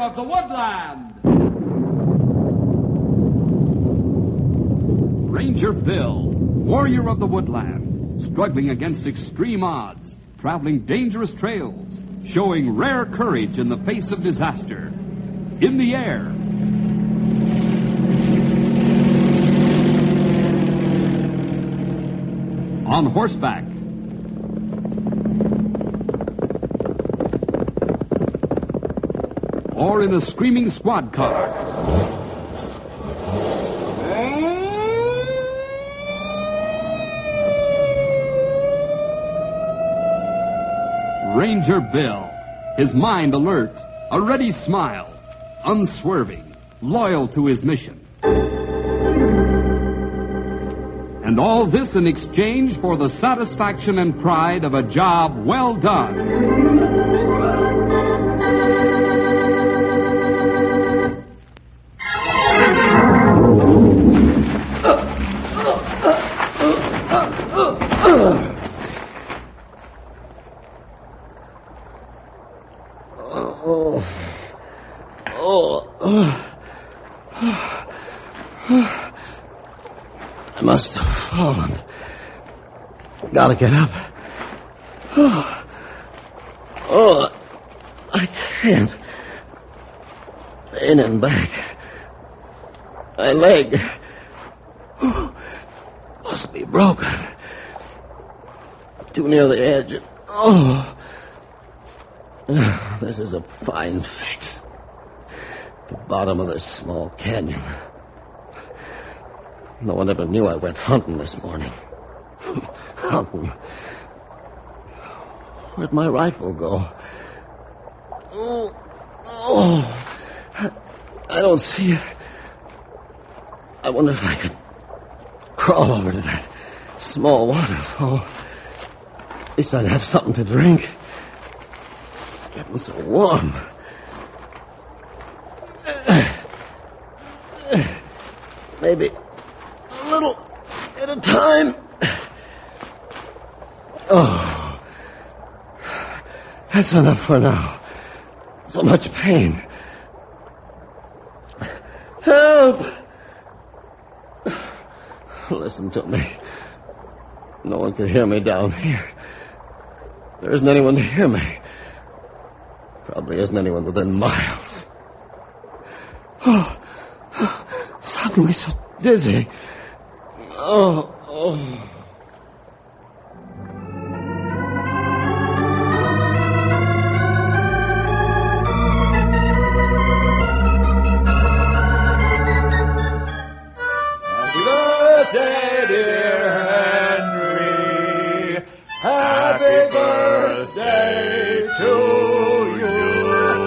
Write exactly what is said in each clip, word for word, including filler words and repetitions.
of the woodland. Ranger Bill, warrior of the woodland, struggling against extreme odds, traveling dangerous trails, showing rare courage in the face of disaster. In the air. On horseback. Or in a screaming squad car. Ranger Bill, his mind alert, a ready smile, unswerving, loyal to his mission. And all this in exchange for the satisfaction and pride of a job well done. Oh. Oh. I must have fallen. Gotta get up. Oh. Oh. I can't. In and back. My leg. Oh. Must be broken. Too near the edge. Oh. This is a fine fix. The bottom of this small canyon. No one ever knew I went hunting this morning. Hunting. Where'd my rifle go? Oh, oh. I don't see it. I wonder if I could crawl over to that small waterfall. At least I'd have something to drink. It's getting so warm. Maybe a little at a time. Oh, that's enough for now. So much pain. Help! Listen to me. No one can hear me down here. There isn't anyone to hear me. Probably isn't anyone within miles. Oh, suddenly so dizzy. Oh, oh. Happy birthday, dear Henry. Happy birthday to you.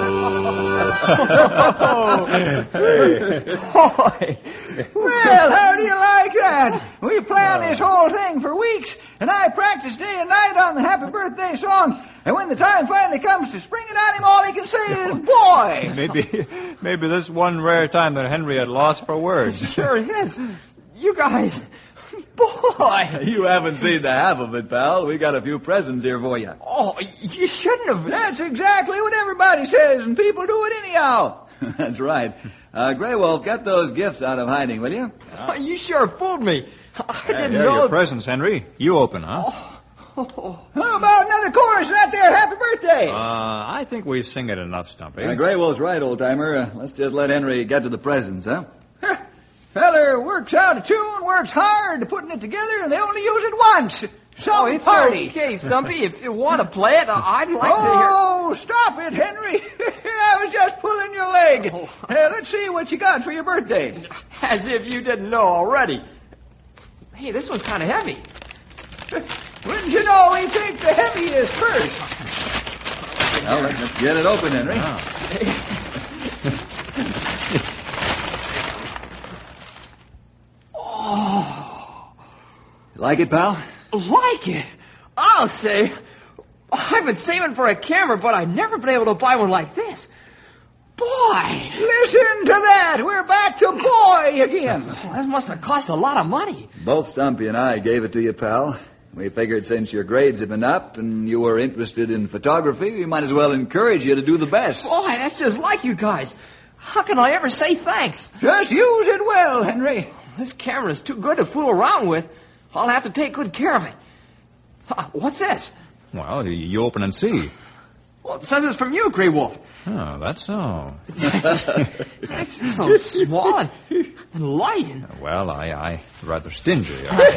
Boy, well, how do you like that? We planned this whole thing for weeks, and I practiced day and night on the happy birthday song. And when the time finally comes to spring it at him, all he can say is, boy! Maybe, maybe this one rare time that Henry had lost for words. Sure is. You guys, boy! You haven't seen the half of it, pal. We got a few presents here for you. Oh, you shouldn't have. That's exactly what everybody says, and people do it anyhow. That's right. Uh, Grey Wolf, get those gifts out of hiding, will you? Oh, you sure fooled me. I Hey, didn't here are know. your presents, Henry. You open, huh? Oh, oh. How about another chorus of that there happy birthday? Uh, I think we sing it enough, Stumpy. Uh, Grey Wolf's right, old-timer. Uh, let's just let Henry get to the presents, huh? Feller works out a tune, works hard to putting it together, and they only use it once. So Oh, it's party. okay, Stumpy. If you want to play it, I'd like Oh, stop it, Henry. I was just pulling your leg. Oh. Hey, let's see what you got for your birthday. to hear... As if you didn't know already. Hey, this one's kind of heavy. Wouldn't you know we take the heaviest first? Well, let's get it open, Henry. Oh. Like it, pal? Like it? I'll say. I've been saving for a camera, but I've never been able to buy one like this. Boy! Listen to that. We're back to boy again. Oh, that must have cost a lot of money. Both Stumpy and I gave it to you, pal. We figured since your grades had been up and you were interested in photography, we might as well encourage you to do the best. Boy, that's just like you guys. How can I ever say thanks? Just use it well, Henry. This camera's too good to fool around with. I'll have to take good care of it. Uh, What's this? Well, you open and see. Well, it says it's from you, Grey Wolf. Oh, that's so. It's so small and, and light and... Well, I, I rather stingy.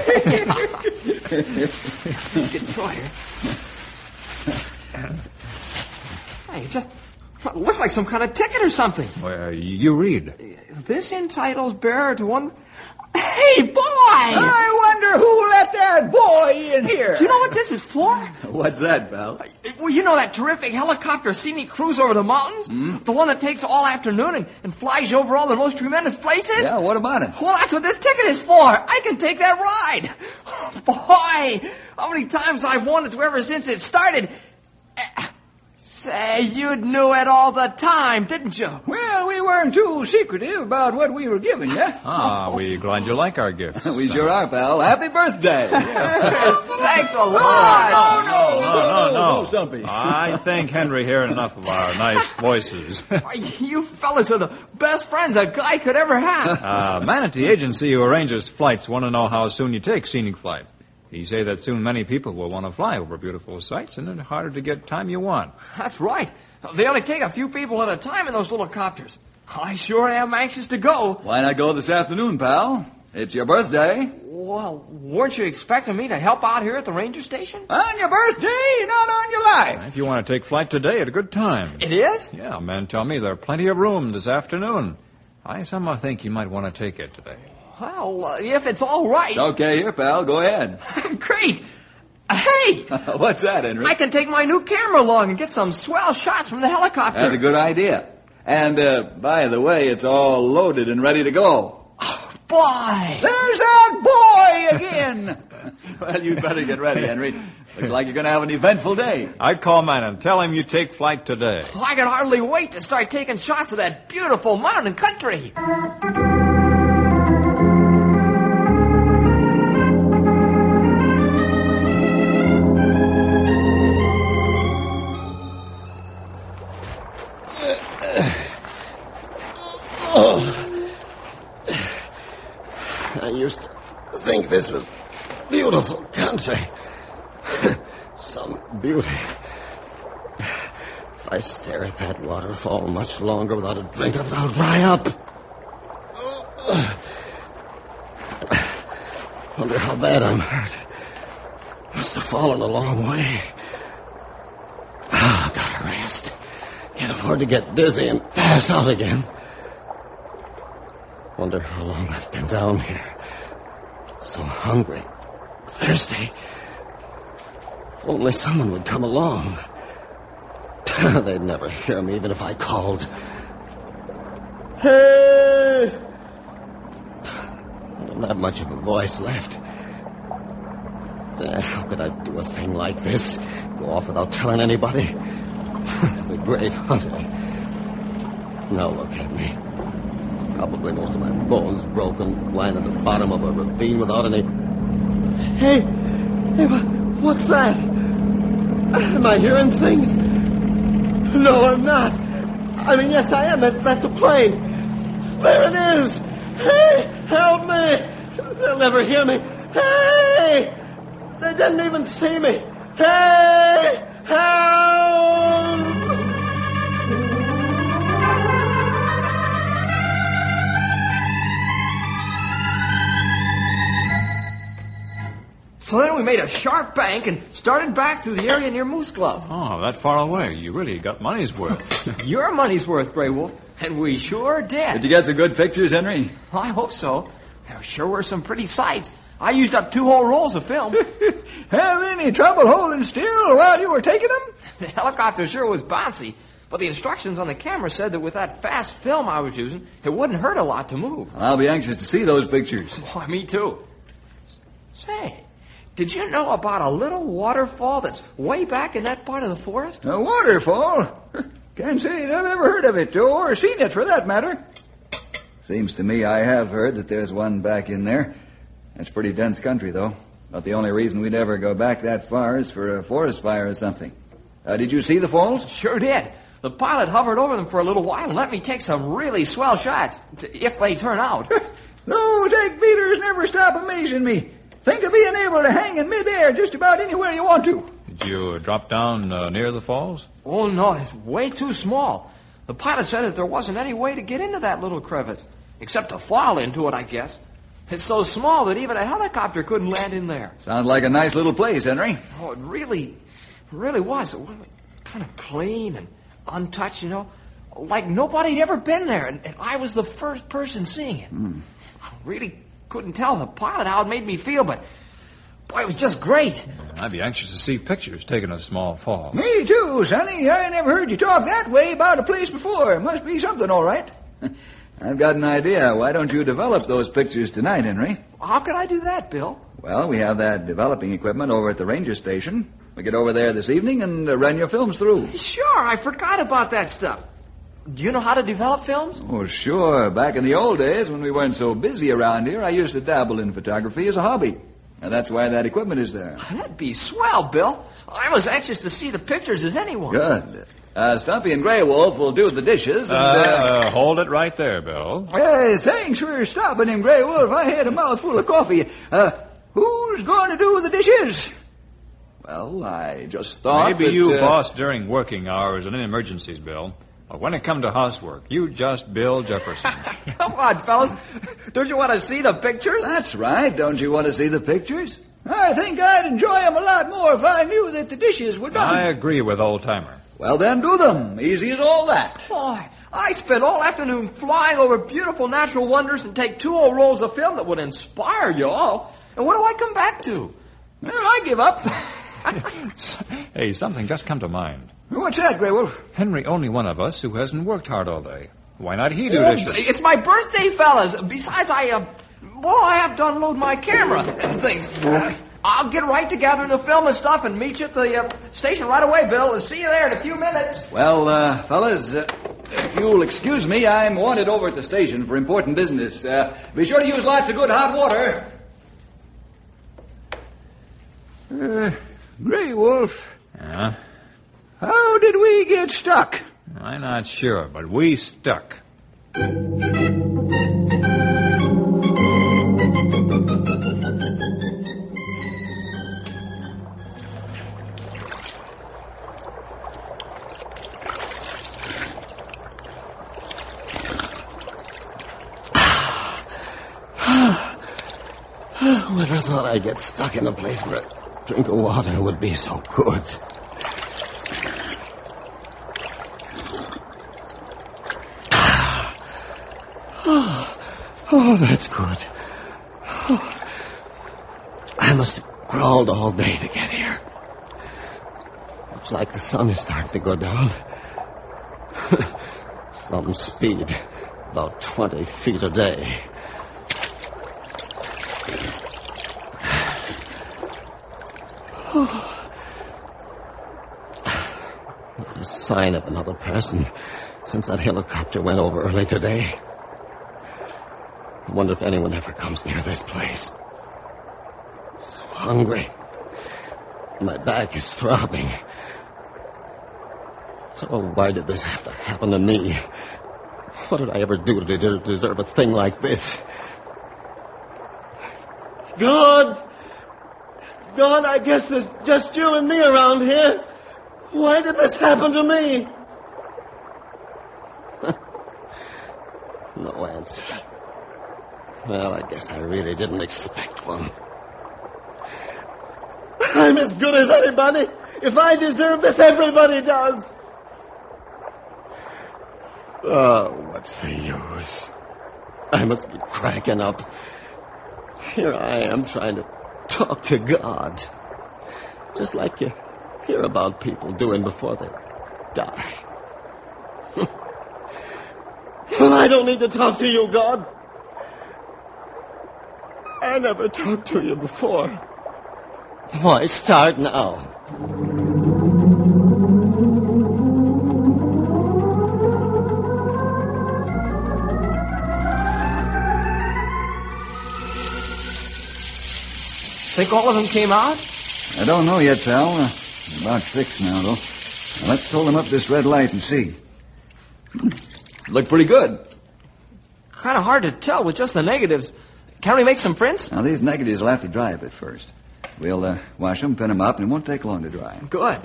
Get toy here. Hey, it just it looks like some kind of ticket or something. Well, you read. This entitles bearer to one... Hey, boy! I wonder who let that boy in here. Do you know what this is for? What's that, pal? Well, you know that terrific helicopter scenic cruise over the mountains? Hmm? The one that takes all afternoon and, and flies you over all the most tremendous places? Yeah, what about it? Well, that's what this ticket is for. I can take that ride. Boy, how many times I've wanted to ever since it started. Eh, Say, you knew it all the time, didn't you? Well, we weren't too secretive about what we were giving you. Ah, we're glad you like our gifts. We sure are, pal. Happy birthday. Thanks a Oh, lot. no, No, no, no. Stumpy. I think Henry heard enough of our nice voices. You fellas are the best friends a guy could ever have. uh, man at the agency who arranges flights want to know how soon you take scenic flight. He say that soon many people will want to fly over beautiful sights, and it's harder to get time you want. That's right. They only take a few people at a time in those little copters. I sure am anxious to go. Why not go this afternoon, pal? It's your birthday. Well, weren't you expecting me to help out here at the ranger station? On your birthday, not on your life. If you want to take flight today, at a good time. It is? Yeah, men tell me there are plenty of room this afternoon. I somehow think you might want to take it today. Well, uh, if it's all right. It's okay here, pal. Go ahead. Great. Hey, What's that, Henry? I can take my new camera along and get some swell shots from the helicopter. That's a good idea. And, uh, by the way, it's all loaded and ready to go. Boy. There's that boy again. Well, you'd better get ready, Henry. Looks like you're going to have an eventful day. I'd call man and tell him you take flight today. I can hardly wait to start taking shots of that beautiful mountain country. I used to think this was beautiful country. Some beauty. If I stare at that waterfall much longer without a drink of it, I'll dry up. Wonder how bad I'm hurt. Must have fallen a long way. Ah, gotta rest. Can't afford to get dizzy and pass out again. Wonder how long I've been down here. So hungry, thirsty. If only someone would come along. They'd never hear me even if I called. Hey! I don't have much of a voice left. Uh, How could I do a thing like this? Go off without telling anybody? The great hunter. Now look at me. Probably most of my bones broken, lying at the bottom of a ravine without any... Hey! Hey, what's that? Am I hearing things? No, I'm not. I mean, yes, I am. That, that's a plane. There it is! Hey! Help me! They'll never hear me. Hey! They didn't even see me. Hey! Help! So then we made a sharp bank and started back through the area near Moose Glove. Oh, that far away. You really got money's worth. Your money's worth, Grey Wolf. And we sure did. Did you get some good pictures, Henry? I hope so. There sure were some pretty sights. I used up two whole rolls of film. Have any trouble holding still while you were taking them? The helicopter sure was bouncy, but the instructions on the camera said that with that fast film I was using, it wouldn't hurt a lot to move. I'll be anxious to see those pictures. Why, me too. Say, did you know about a little waterfall that's way back in that part of the forest? A waterfall? Can't say I've ever heard of it, or seen it for that matter. Seems to me I have heard that there's one back in there. That's pretty dense country, though. But the only reason we'd ever go back that far is for a forest fire or something. Uh, did you see the falls? Sure did. The pilot hovered over them for a little while and let me take some really swell shots, if they turn out. Those egg beaters never stop amazing me. Think of being able to hang in midair just about anywhere you want to. Did you drop down uh, near the falls? Oh, no, it's way too small. The pilot said that there wasn't any way to get into that little crevice, except to fall into it, I guess. It's so small that even a helicopter couldn't land in there. Sounds like a nice little place, Henry. Oh, it really, really was. It was kind of clean and untouched, you know, like nobody had ever been there, and, and I was the first person seeing it. Mm. I really couldn't tell the pilot how it made me feel, but, boy, it was just great. I'd be anxious to see pictures taken of small falls. Me too, Sonny. I never heard you talk that way about a place before. Must be something, all right. I've got an idea. Why don't you develop those pictures tonight, Henry? How could I do that, Bill? Well, we have that developing equipment over at the ranger station. We get over there this evening and uh, run your films through. Sure, I forgot about that stuff. Do you know how to develop films? Oh, sure. Back in the old days when we weren't so busy around here, I used to dabble in photography as a hobby. And that's why that equipment is there. That'd be swell, Bill. I'm as anxious to see the pictures as anyone. Good. Uh, Stumpy and Grey Wolf will do the dishes. And, Uh, uh, uh, hold it right there, Bill. Hey, thanks for stopping him, Grey Wolf. I had a mouthful of coffee. Uh, who's going to do the dishes? well, I just thought Maybe that, you uh, boss during working hours and in emergencies, Bill. But when it come to housework, you just Bill Jefferson. Come on, fellas. Don't you want to see the pictures? That's right. Don't you want to see the pictures? I think I'd enjoy them a lot more if I knew that the dishes were done. I agree with Old Timer. Well, then do them. Easy as all that. Boy, I spent all afternoon flying over beautiful natural wonders and take two old rolls of film that would inspire you all. And what do I come back to? Well, I give up. Hey, something just come to mind. What's that, Grey Wolf? Henry, only one of us who hasn't worked hard all day. Why not he do Oh, dishes? it's my birthday, fellas. Besides, I, uh, well, I have to unload my camera and things. Uh, I'll get right together in the film and stuff and meet you at the uh, station right away, Bill. I'll see you there in a few minutes. Well, uh, fellas, uh, if you'll excuse me, I'm wanted over at the station for important business. Uh, be sure to use lots of good hot water. Uh, Grey Wolf, Yeah? how did we get stuck? I'm not sure, but we stuck. Whoever thought I'd get stuck in a place where a drink of water would be so good? Oh, oh that's good. Oh, I must have crawled all day to get here. Looks like the sun is starting to go down. Some speed, about twenty feet a day. Not a sign of another person since that helicopter went over early today. I wonder if anyone ever comes near this place. So hungry. My back is throbbing. So why did this have to happen to me? What did I ever do to de- deserve a thing like this? God! God, I guess there's just you and me around here. Why did this happen to me? No answer. Well, I guess I really didn't expect one. I'm as good as anybody. If I deserve this, everybody does. Oh, what's the use? I must be cracking up. Here I am trying to talk to God. Just like you hear about people doing before they die. Well, I don't need to talk to you, God. I never talked to you before. Why start now? Think all of them came out? I don't know yet, pal. Uh, about fixed now, though. Now, let's hold them up this red light and see. Look pretty good. Kind of hard to tell with just the negatives. Can we make some prints? Now, these negatives will have to dry a bit first. We'll uh, wash them, pin them up, and it won't take long to dry. Good.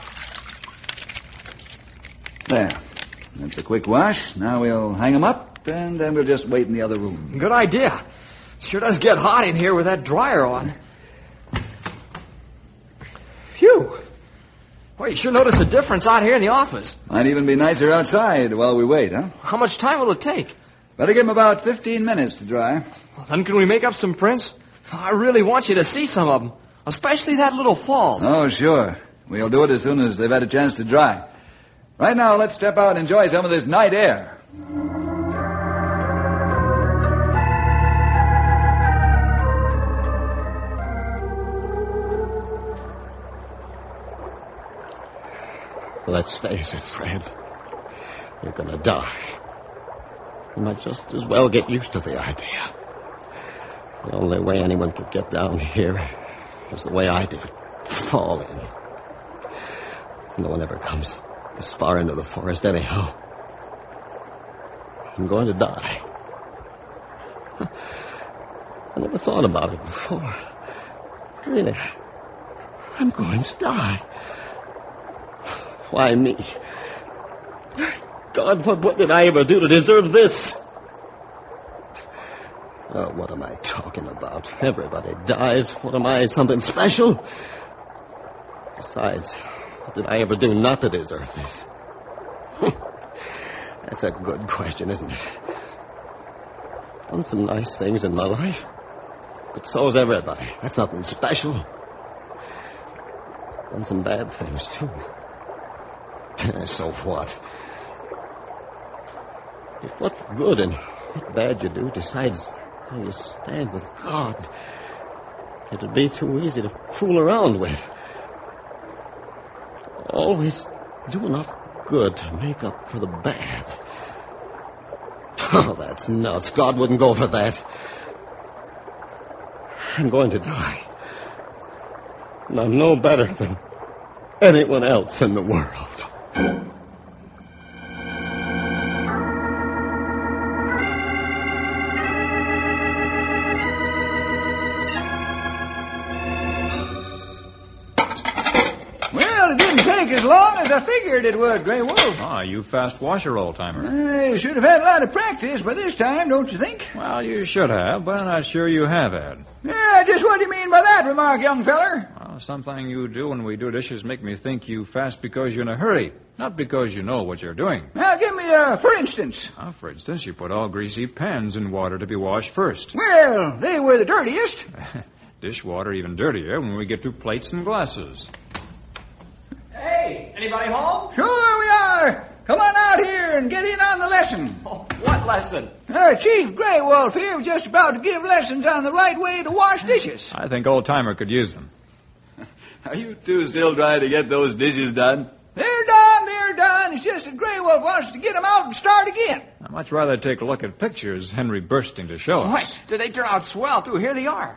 There. That's a quick wash. Now we'll hang them up, and then we'll just wait in the other room. Good idea. Sure does get hot in here with that dryer on. Phew. Well, you sure notice a difference out here in the office. Might even be nicer outside while we wait, huh? How much time will it take? Better give them about fifteen minutes to dry. Then can we make up some prints? I really want you to see some of them, especially that little falls. Oh, sure. We'll do it as soon as they've had a chance to dry. Right now, let's step out and enjoy some of this night air. Let's face it, Fred. You're gonna die. You might just as well get used to the idea. The only way anyone could get down here is the way I did. Fall in. No one ever comes this far into the forest anyhow. I'm going to die. I never thought about it before. Really, I'm going to die. Why me? God, what, what did I ever do to deserve this? Oh, what am I talking about? Everybody dies. What am I, something special? Besides, what did I ever do not to deserve this? That's a good question, isn't it? Done some nice things in my life, but so's everybody. That's nothing special. Done some bad things, too. So what? If what good and what bad you do decides how you stand with God, it'd be too easy to fool around with. Always do enough good to make up for the bad. Oh, that's nuts. God wouldn't go for that. I'm going to die. And I'm no better than anyone else in the world. Well, it didn't take as long as I figured it would, Grey Wolf. Ah, you fast washer, old-timer. I should have had a lot of practice by this time, don't you think? Well, you should have, but I'm not sure you have had. Yeah, just what do you mean by that remark, young feller? Well, something you do when we do dishes make me think you fast because you're in a hurry, not because you know what you're doing. Now, give me a for instance. Ah, for instance, you put all greasy pans in water to be washed first. Well, they were the dirtiest. Dishwater even dirtier when we get to plates and glasses. Hey, anybody home? Sure we are. Come on out here and get in on the lesson. Oh, what lesson? Uh, Chief Grey Wolf here was just about to give lessons on the right way to wash dishes. I think old-timer could use them. Are you two still trying to get those dishes done? They're done, they're done. It's just that Grey Wolf wants to get them out and start again. I'd much rather take a look at pictures Henry bursting to show us. What? Did they turn out swell, too? Here they are.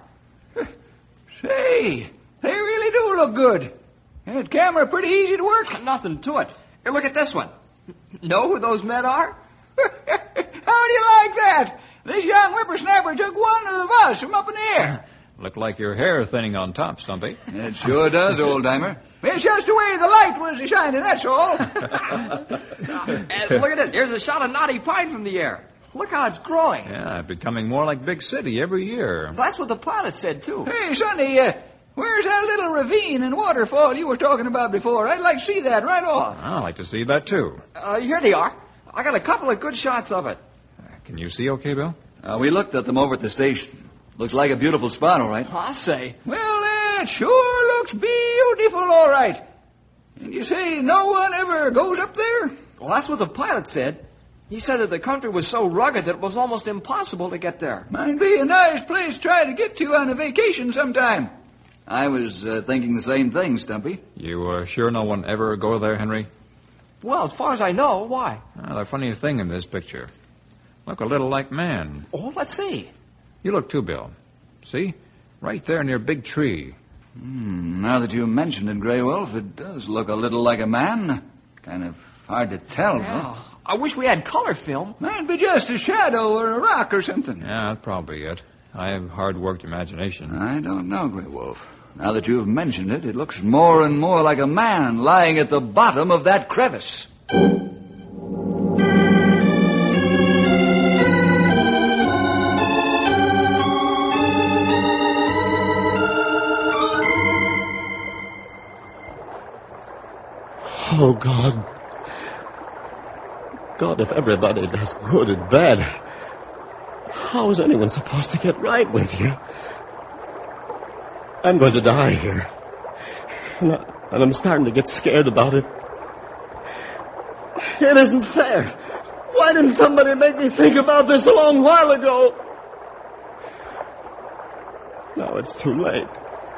Say, they really do look good. That camera pretty easy to work. Nothing to it. Here, look at this one. Know who those men are? How do you like that? This young whippersnapper took one of us from up in the air. Look like your hair thinning on top, Stumpy. It sure does, old-timer. It's just the way the light was shining, that's all. And look at this. Here's a shot of Knotty Pine from the air. Look how it's growing. Yeah, becoming more like Big City every year. That's what the pilot said, too. Hey, Sonny, uh, where's that little ravine and waterfall you were talking about before? I'd like to see that right off. I'd like to see that, too. Uh, here they are. I got a couple of good shots of it. Can you see okay, Bill? Uh, we looked at them over at the station. Looks like a beautiful spot, all right. I'll say. Well, it sure looks beautiful, all right. And you say no one ever goes up there? Well, that's what the pilot said. He said that the country was so rugged that it was almost impossible to get there. Might be a nice place to try to get to on a vacation sometime. I was uh, thinking the same thing, Stumpy. You are sure no one ever go there, Henry? Well, as far as I know, why? Well, the funny thing in this picture. Look a little like man. Oh, let's see. You look too, Bill. See? Right there near a big tree. Hmm, now that you mention it, Grey Wolf, it does look a little like a man. Kind of hard to tell, Yeah. though. I wish we had color film. Might be just a shadow or a rock or something. Yeah, that's probably it. I have hard-worked imagination. I don't know, Grey Wolf. Now that you've mentioned it, it looks more and more like a man lying at the bottom of that crevice. Oh, God. God, if everybody does good and bad, how is anyone supposed to get right with you? I'm going to die here. And, I, and I'm starting to get scared about it. It isn't fair. Why didn't somebody make me think about this a long while ago? Now it's too late.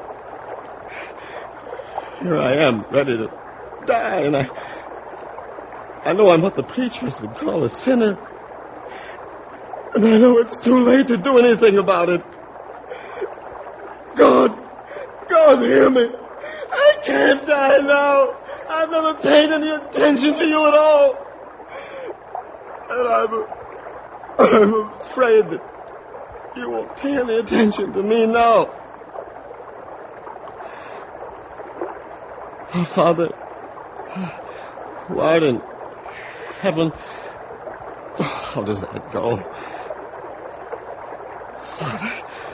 Here I am, ready to die, and I... I know I'm what the preachers would call a sinner. And I know it's too late to do anything about it. God, God, hear me. I can't die now. I've never paid any attention to you at all. And I'm, I'm afraid that you won't pay any attention to me now. Oh, Father, who art in heaven, how does that go? Father,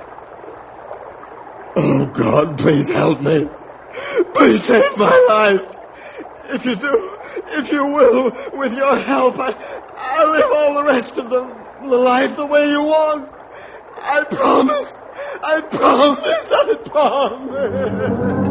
oh God, please help me. Please save my life. If you do, if you will, with your help, I, I'll live all the rest of the, the life the way you want. I promise. I promise. I promise.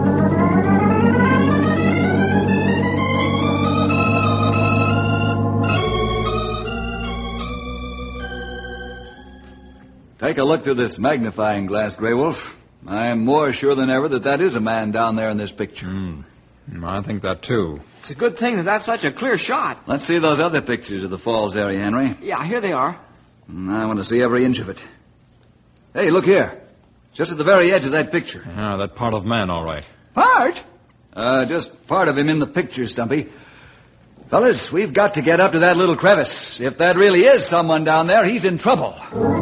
Take a look through this magnifying glass, Grey Wolf. I'm more sure than ever that that is a man down there in this picture. Mm. I think that, too. It's a good thing that that's such a clear shot. Let's see those other pictures of the falls area, Henry. Yeah, here they are. I want to see every inch of it. Hey, look here. Just at the very edge of that picture. Yeah, that part of man, all right. Part? Uh, just part of him in the picture, Stumpy. Fellas, we've got to get up to that little crevice. If that really is someone down there, he's in trouble.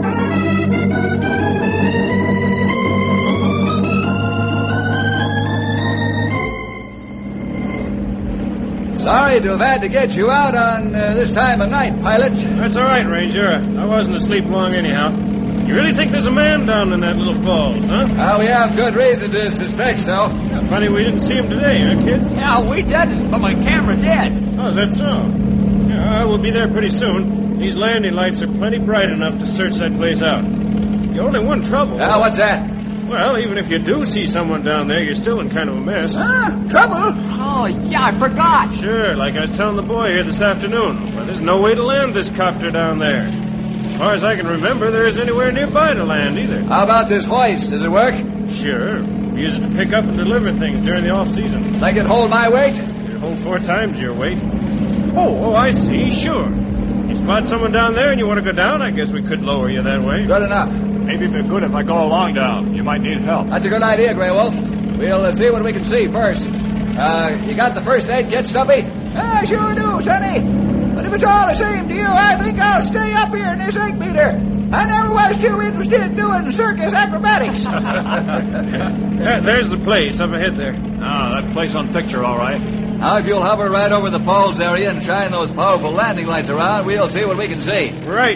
Sorry to have had to get you out on uh, this time of night, pilot. That's all right, Ranger. I wasn't asleep long anyhow. You really think there's a man down in that little falls, huh? Well, we have good reason to suspect so. Yeah, funny we didn't see him today, huh, kid? Yeah, we didn't, but my camera did. Oh, is that so? Yeah, we'll be there pretty soon. These landing lights are plenty bright enough to search that place out. The only one trouble... Now, what's that? Well, even if you do see someone down there, you're still in kind of a mess. Ah, trouble? Oh, yeah, I forgot. Sure, like I was telling the boy here this afternoon. Well, there's no way to land this copter down there. As far as I can remember, there isn't anywhere nearby to land either. How about this hoist? Does it work? Sure. We use it to pick up and deliver things during the off-season. Think it'd hold my weight? It'd hold four times your weight. Oh, oh, I see. Sure. You spot someone down there and you want to go down, I guess we could lower you that way. Good enough. Maybe it'd be good if I go along down. You might need help. That's a good idea, Grey Wolf. We'll uh, see what we can see first. Uh, you got the first aid kit, Stumpy? I sure do, Sonny. But if it's all the same to you, I think I'll stay up here in this egg beater. I never was too interested in doing circus acrobatics. Yeah, there's the place up ahead there. Ah, that place on picture, all right. Now, if you'll hover right over the falls area and shine those powerful landing lights around, we'll see what we can see. Right.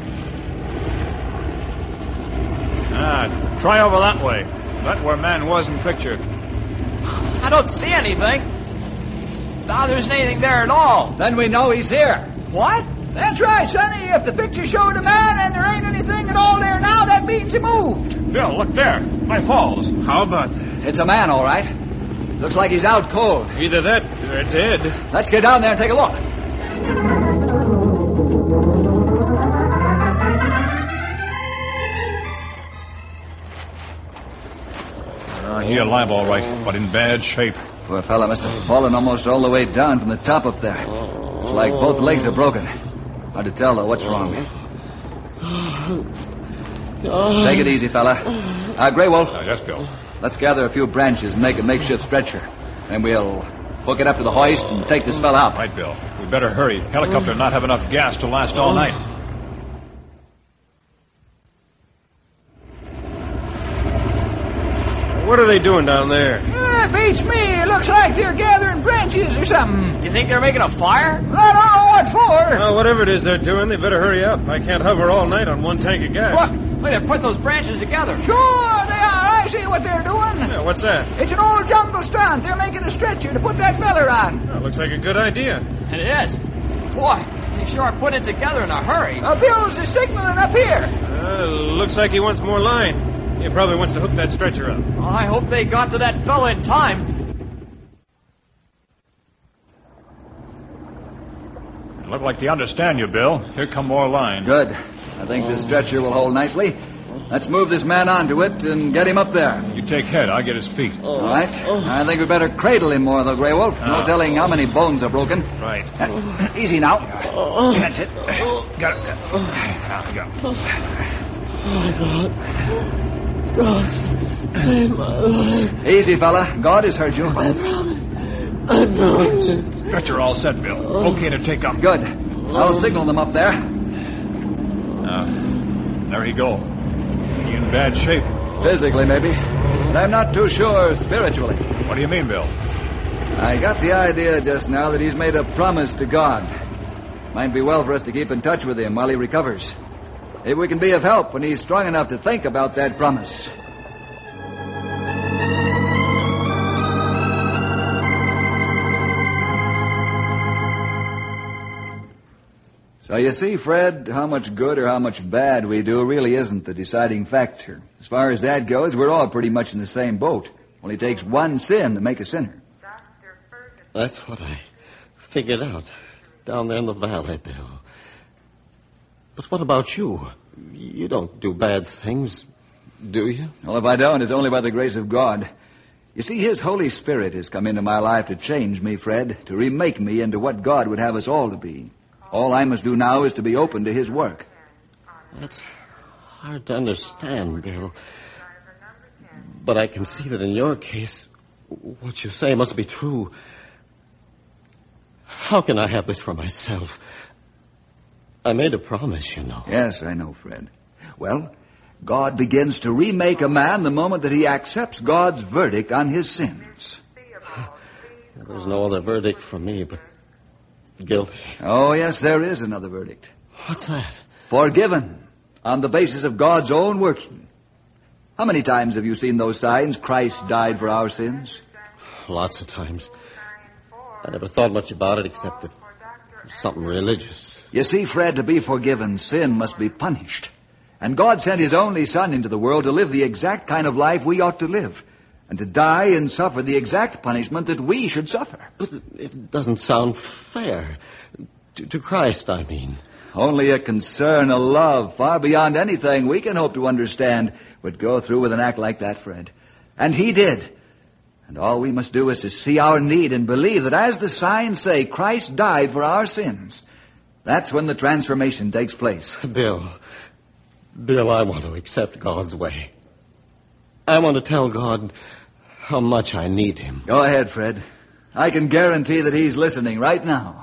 Ah, try over that way. That's where man was in picture. I don't see anything. Now there isn't anything there at all. Then we know he's here. What? That's right, Sonny. If the picture showed a man and there ain't anything at all there now, that means he moved. Bill, look there. By falls. How about that? It's a man, all right. Looks like he's out cold. Either that or they're dead. Let's get down there and take a look. Uh, he alive, all right, but in bad shape. Poor fella must have fallen almost all the way down from the top up there. It's like both legs are broken. Hard to tell, though, what's wrong. Oh. Take it easy, fella. Uh, Grey Wolf. Uh, yes, Bill. Let's gather a few branches and make a makeshift stretcher. And we'll hook it up to the hoist and take this fella out. Right, Bill. We better hurry. Helicopter not have enough gas to last all night. What are they doing down there? Uh, beats me. It looks like they're gathering branches or something. Do you think they're making a fire? I don't know what for. Well, whatever it is they're doing, they better hurry up. I can't hover all night on one tank of gas. Look, look, they're putting those branches together. Sure they are. I see what they're doing. Yeah, what's that? It's an old jungle stunt. They're making a stretcher to put that fella on. Well, looks like a good idea. And it is. Boy, they sure are putting it together in a hurry. Uh, Bill's is signaling up here. Uh, looks like he wants more line. He probably wants to hook that stretcher up. Well, I hope they got to that fella in time. Look like they understand you, Bill. Here come more line. Good. I think this stretcher will hold nicely. Let's move this man onto it and get him up there. You take head. I'll get his feet. All right. I think we better cradle him more, though, Grey Wolf. No telling how many bones are broken. Right. Uh, easy now. That's it. Got it. Now, go. Oh, God. God, save my life. Easy, fella. God has heard you. I promise. I promise. Stretcher all set, Bill. Okay to take up. Good. I'll signal them up there. Uh, there he go. He in bad shape. Physically, maybe. But I'm not too sure spiritually. What do you mean, Bill? I got the idea just now that he's made a promise to God. Might be well for us to keep in touch with him while he recovers. If we can be of help when he's strong enough to think about that promise. So you see, Fred, how much good or how much bad we do really isn't the deciding factor. As far as that goes, we're all pretty much in the same boat. Only takes one sin to make a sinner. That's what I figured out down there in the valley, Bill. But what about you? You don't do bad things, do you? Well, if I don't, it's only by the grace of God. You see, His Holy Spirit has come into my life to change me, Fred, to remake me into what God would have us all to be. All I must do now is to be open to His work. That's hard to understand, Bill. But I can see that in your case, what you say must be true. How can I have this for myself? I made a promise, you know. Yes, I know, Fred. Well, God begins to remake a man the moment that he accepts God's verdict on his sins. There's no other verdict for me but guilty. Oh, yes, there is another verdict. What's that? Forgiven, on the basis of God's own working. How many times have you seen those signs? Christ died for our sins. Lots of times. I never thought much about it except that it was something religious. You see, Fred, to be forgiven, sin must be punished. And God sent His only Son into the world to live the exact kind of life we ought to live, and to die and suffer the exact punishment that we should suffer. But it doesn't sound fair. To, to Christ, I mean. Only a concern, a love, far beyond anything we can hope to understand, would go through with an act like that, Fred. And He did. And all we must do is to see our need and believe that, as the signs say, Christ died for our sins. That's when the transformation takes place. Bill, Bill, I want to accept God's way. I want to tell God how much I need Him. Go ahead, Fred. I can guarantee that He's listening right now.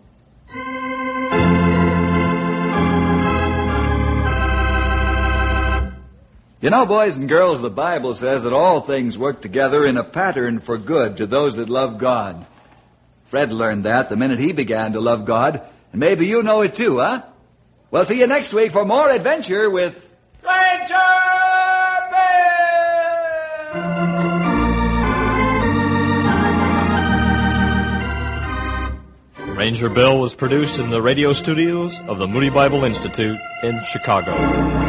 You know, boys and girls, the Bible says that all things work together in a pattern for good to those that love God. Fred learned that the minute he began to love God, and maybe you know it too, huh? Well, see you next week for more adventure with Ranger Bill! Ranger Bill was produced in the radio studios of the Moody Bible Institute in Chicago.